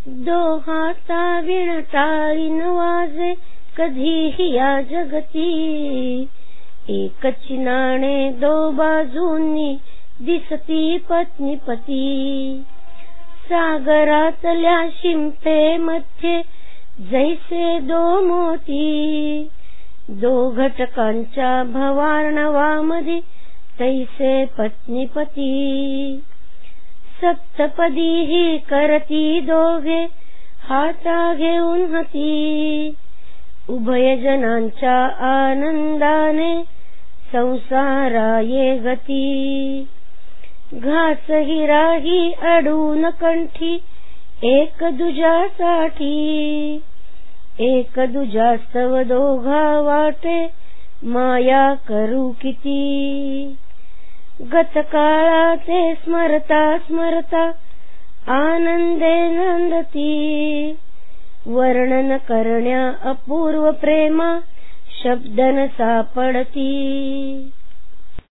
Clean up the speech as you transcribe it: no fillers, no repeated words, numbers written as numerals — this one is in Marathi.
दोहाता विण टाळी न वाजे कधीही या जगती, एकच नाणे दो बाजूंनी दिसती पत्नी पती। सागरातल्या शिंपेमध्ये जैसे दो मोती, दो घटकांच्या भवार्णवामध्ये तैसे पत्नी पती। सप्तपदी ही करती दोघे हाता घेऊन हाती, उभयजनांच्या आनंदाने संसाराये गती। घास हिराही अडून कंठी एक दुजासाठी, एक दुजास्तव दोघा वाटे माया करू किती। गतकाळाचे स्मरता स्मरता आनंदे नंदती, वर्णन करण्या अपूर्व प्रेमा शब्द न सापडती।